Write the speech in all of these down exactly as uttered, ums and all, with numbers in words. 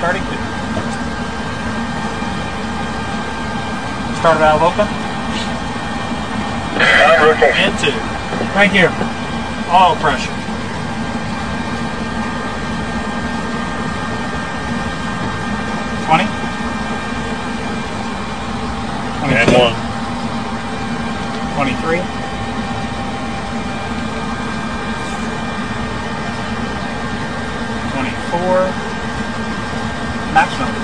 starting two. Start valve open. And two. Thank you. Oil pressure. twenty. And one. twenty-three. twenty-four. Maximum.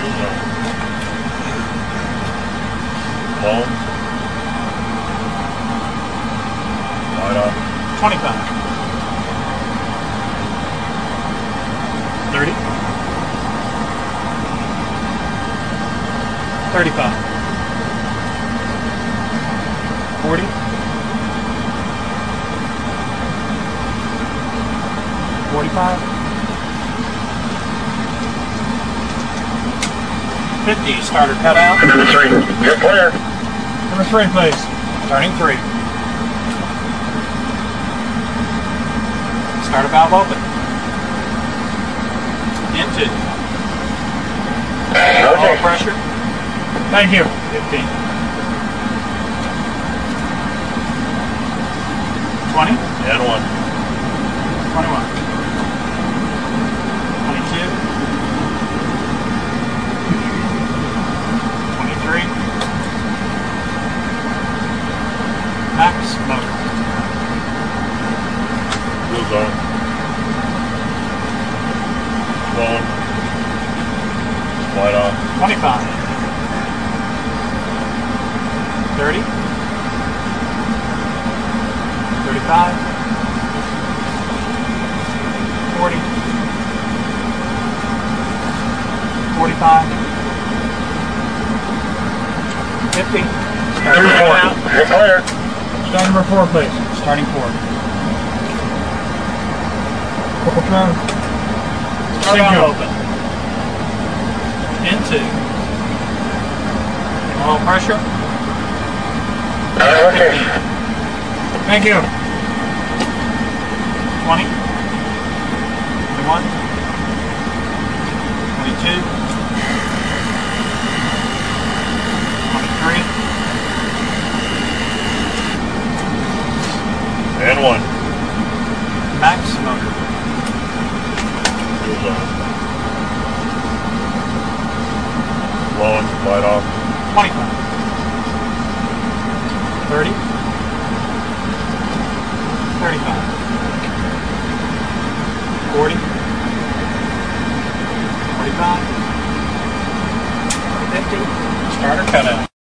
Long. Right off. twenty-five. thirty. thirty-five. forty. forty-five. fifty. Starter cutout. Number three. You're clear. Number three, please. Turning three. Starter valve open. Into. Oil Rotate. pressure. Thank you. fifteen. twenty. And one. twenty-one. twenty-two. twenty-three. Max motor. Wheels on. Long. Light off. twenty-five. thirty. thirty-five. forty. forty-five. fifty. Starting Number four. cutout. You're clear. Start number four, please. Starting four. Start Start Thank you. valve open. Into. Oil pressure. Okay. Thank you. twenty. twenty-one. twenty-two. twenty-three. And one. Max motor. Wheels on. Long. Light off. twenty-five. thirty. thirty-five. forty. forty-five. fifty. Starter cutout.